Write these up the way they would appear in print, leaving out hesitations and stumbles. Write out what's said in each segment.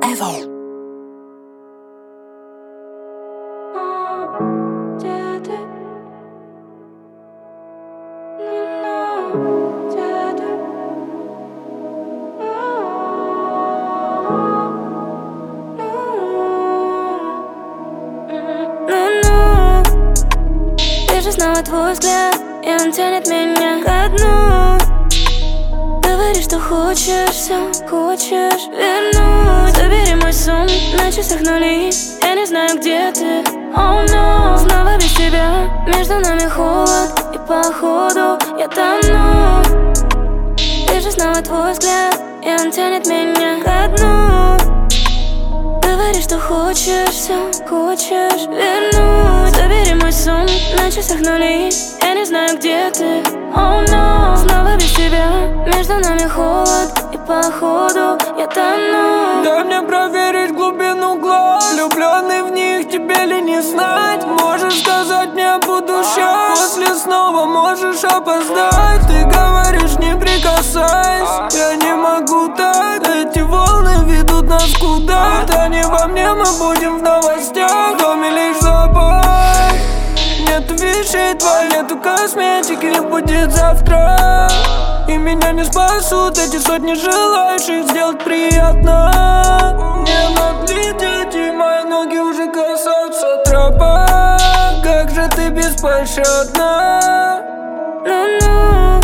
Evo. Снова твой взгляд, и он тянет меня ко дну. Говоришь, что хочешь все, хочешь вернуть. Забери мой сон, на часах нули. Я не знаю, где ты, oh no. Снова без тебя, между нами холод, и походу я тону. Вижу снова твой взгляд, и он тянет меня ко дну. Говоришь, что хочешь все, хочешь вернуть. Забери мой сон, на часах нули. Я не знаю, где ты, oh no. Снова без тебя, между нами холод, и походу я тону. Дай мне проверить глубину глаз, влюбленный в них, тебе ли не знать? Можешь сказать мне, буду счастлив. После снова можешь опоздать. Ты говоришь, не прикасайся, я не могу так. Эти волны ведут нас куда-то. Не во мне, мы будем в новостях. В доме лишь запах. Нету вещей твоих, нету косметики, не будет завтра. И меня не спасут эти сотни желающих сделать приятно. Не надо лететь, мои ноги уже касаются тропа. Как же ты беспощадна. Ну-ну.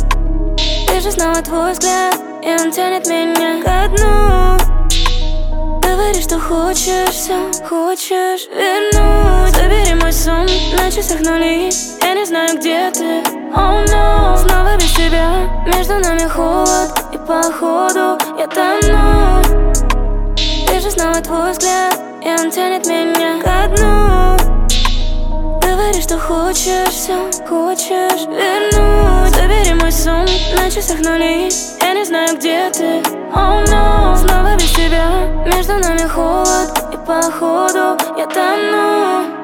Вижу снова твой взгляд, и он тянет меня ко дну. Говоришь, что хочешь все, хочешь вернуть. Забери мой сон, на часах нули. Я не знаю, где ты, oh no. Снова без тебя, между нами холод, и походу я тону. Вижу снова твой взгляд, и он тянет меня ко дну. Говоришь, что хочешь все, хочешь вернуть. Забери мой сон, на часах нули. Я не знаю, где ты, oh no. Снова без тебя, между нами холод, и походу я тону.